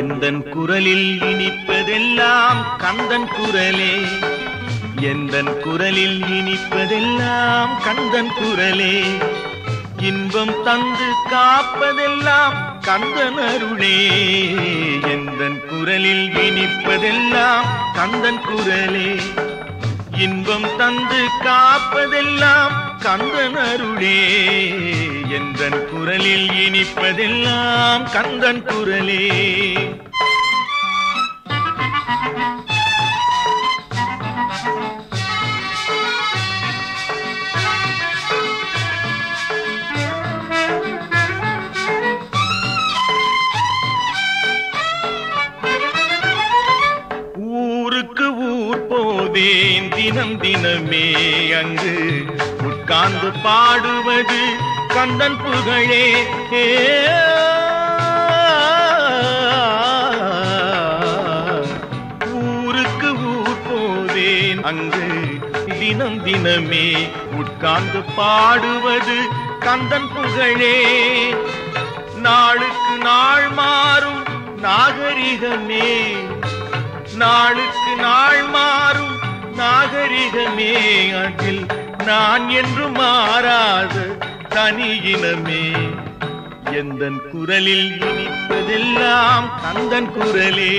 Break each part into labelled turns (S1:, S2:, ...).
S1: எந்தன் குரலில் இனிப்பதெல்லாம் கந்தன் குரலே, எந்தன் குரலில் இனிப்பதெல்லாம் கந்தன் குரலே, இன்பம் தந்து காப்பதெல்லாம் கந்தன் அருளே, எந்தன் குரலில் இனிப்பதெல்லாம் கந்தன் குரலே, இன்பம் தந்து காப்பதெல்லாம் கந்தன் அருளே, எந்தன் குரலில் இனிப்பதெல்லாம் கந்தன் குரலே. ஊருக்கு ஊர் போவேன் தினம் தினமே, அங்கு உட்கார்ந்து பாடுவது கந்தன் புகழே. ஊருக்கு ஊர் போவேன் அங்கு தினம் தினமே, உட்கார்ந்து பாடுவது கந்தன் புகழே. நாளுக்கு நாள் மாறும் நாகரிகமே, நாளுக்கு நாள் மாறும் நாகரிகமே, அதில் நான் என்று மாறாத தனியினமே, எந்தன் குரலில் இனிப்பதெல்லாம் கந்தன் குரலே.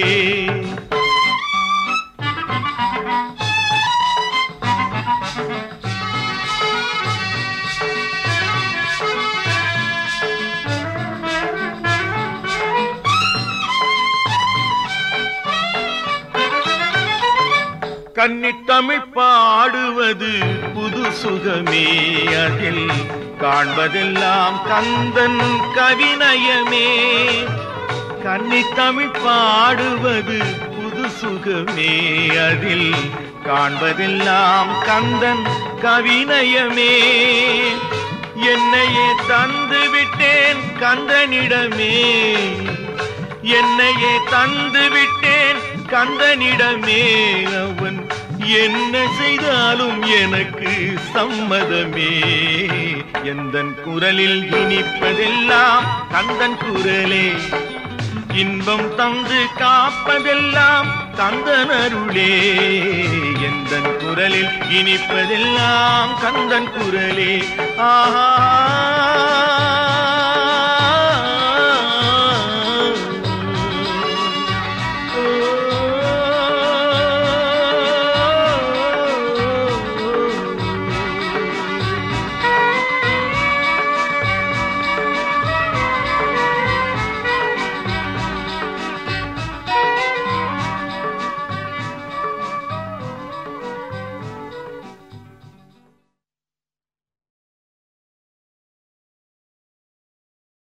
S1: கன்னித்தமிழ் பாடுவது புது சுகமே, அதில் காண்பதெல்லாம் கந்தன் கவிநயமே. கன்னித்தமிழ் பாடுவது புது சுகமே, அதில் காண்பதெல்லாம் கந்தன் கவிநயமே. என்னையே தந்து விட்டேன் கந்தனிடமே, என்னையே தந்து விட்டேன் கந்தனிடமே, அவன் என்ன செய்தாலும் எனக்கு சம்மதமே, எந்தன் குரலில் இனிப்பதெல்லாம் கந்தன் குரலே, இன்பம் தந்து காப்பதெல்லாம் கந்தன் அருளே, எந்தன் குரலில் இனிப்பதெல்லாம் கந்தன் குரலே. ஆஹா